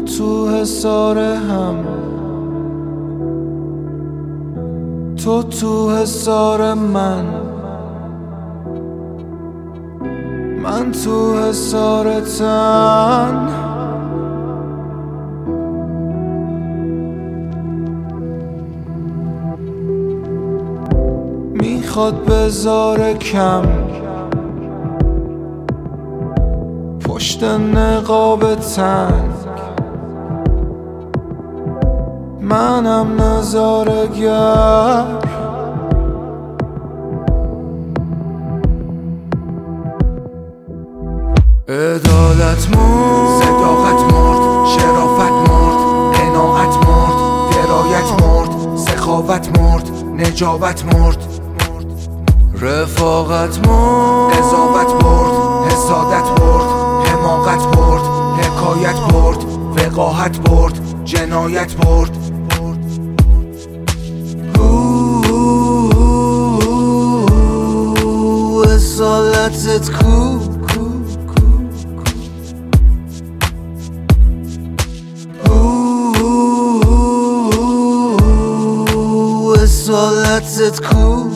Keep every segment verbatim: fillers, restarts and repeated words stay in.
تو حصار هم، تو تو حصار من، من تو حصار تن. میخواد بذاره کم پشت نقاب تنگ، منم نظاره‌گر. عدالت مرد، صداقت مرد، شرافت مرد، قناعت مرد، درایت مرد، سخاوت مرد، نجابت مرد، رفاقت مرد، قضاوت برد، حسادت برد، حماقت برد، حکایت برد، وقاحت برد، جنایت برد. اصالتت کو اصالتت کو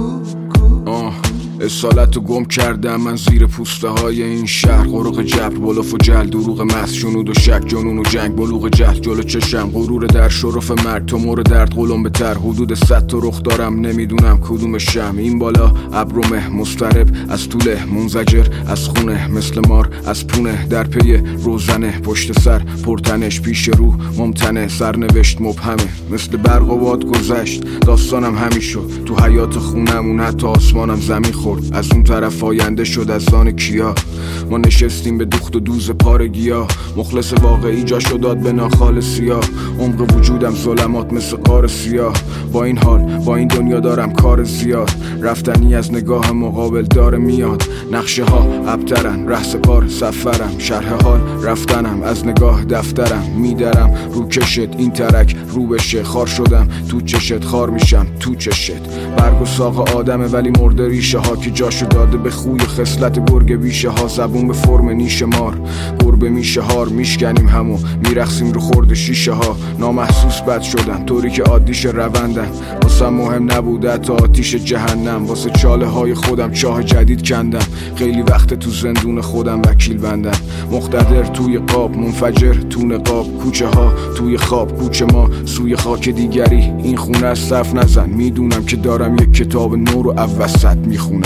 اصالت رو گم کردم من زیر پوسته های این شهر. غرق جبر، بلوف و جل، دروغ محض، جنود و شک، جنون و جنگ، بلوغ جهل جلو چشم، غرور در شرف مرگ، تو مور درد قلم بتر، حدود صد تا رخ دارم نمیدونم کدوم شم. این بالا ابرومه مضطرب از طوله، منزجر از خونه مثل مار از پونه، در پی روزنه پشت سر پرتنش، پیش رو ممتنه، سرنوشت مبهمه مثل برق و باد گذشت. داستانم همین شد تو حیات خونمون، حتی آسمانم زمین خورد. از اون طرف آینده شد از آن کیا، ما نشستیم به دوخت و دوز پارگیا. مخلص واقعی جاشو داد به ناخال سیاه، عمق وجودم ظلمات مثل غار سیاه. با این حال با این دنیا دارم کار زیاد، رفتنی از نگاه مقابل داره میاد. نقشه ها ابترن، ره سپار سفرم، شرح حال رفتنم از نگاه دفترم. میدرم رو کشت این ترک رو بشه، خار شدم تو چشت، خار میشم تو چشت. برگ و ساق آدمه ولی مرده ریشه ها که جاشو داده به خوی خصلت گرگ بیشه ها. زبون به فرم نیش مار، گربه میشه هار، میشکنیم همو میرخسیم رو خورد شیشه ها. نامحسوس بد شدن طوری که عادیش روندن، واسه مهم نبوده تا آتیش جهنم. واسه چاله های خودم چاه جدید کندم، خیلی وقت تو زندون خودم وکیل بندم. مقتدر توی قاب، منفجر تو نقاب، کوچه ها توی خواب، کوچه ما سوی خاک دیگری. این خونه از صف نزن، میدونم که دارم یک کتاب نو رو اوسط میخونم.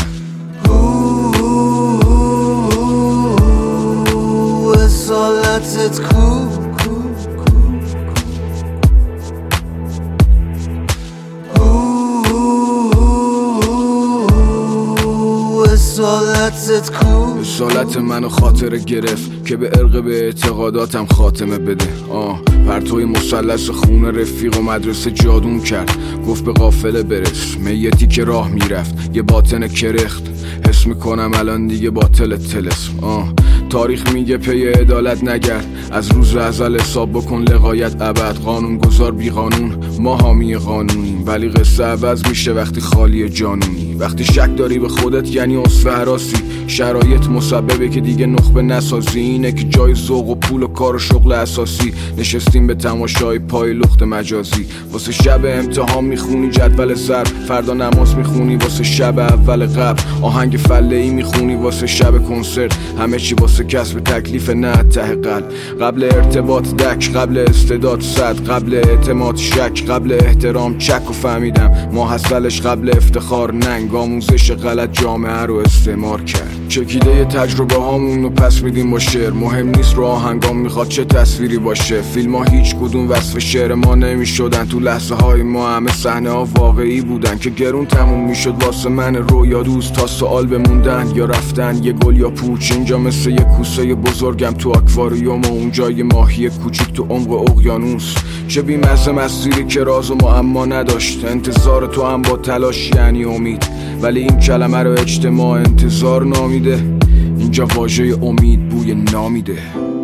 اصالتت کو اصالتت کو اصالت منو خاطره گرفت که به عرق به اعتقاداتم خاتمه بده. آه پرتوی مثلث خون رفیق و مدرسه جادون کرد، گفت به قافله برس. میتی که راه میرفت یه باطن کرخت، حس میکنم الان دیگه باطل تلسم. آه تاریخ میگه پی عدالت نگرد، از روز ازل حساب بکن لغایت ابد. قانون گذار بی قانون، ما حامی قانونیم، ولی قصه عوض میشه وقتی خالی جانونی. وقتی شک داری به خودت یعنی اصفه حراسی، شرایط مسببه که دیگه نخبه نسازی. اینه که جای ذوق و پول و کار و شغل اساسی، نشستیم به تماشای پای لخت مجازی. واسه شب امتحان میخونی جدول ضرب، فردا نماز میخونی واسه شب اول قبل. آهنگ فله ای میخونی واسه شب کنسرت، همه چی واسه کسب تکلیف نه ته قلب. قبل ارتباط دک، قبل استعداد صد، قبل اعتماد شک، قبل احترام چک. و فهمیدم ما حاصلش قبل افتخار ننگ، آموزش غلط جامعه رو استعمار کرد. چکیده تجربه هامون رو پس میدیم با شعر، مهم نیست رو آهنگام میخواد چه تصویری باشه. فیلم ها هیچ کدوم وصف شعر ما نمیشدن، تو لحظه های ما همه صحنه ها واقعی بودن که گرون تموم میشد واسه من رویا دوست. تا سوال بموندن یا رفتن، یه گل یا پوچ. اینجا مثل یه کوسه بزرگم تو آکواریوم و اونجا یه ماهی کوچیک تو عمق اقیانوس. چه بی‌مزه مسیری که راز و معما نداشت، انتظار تو هم با تلاش یعنی امید، ولی این کلمه رو اجتماع انتظار نامیده. اینجا واژه امید بوی نامیده.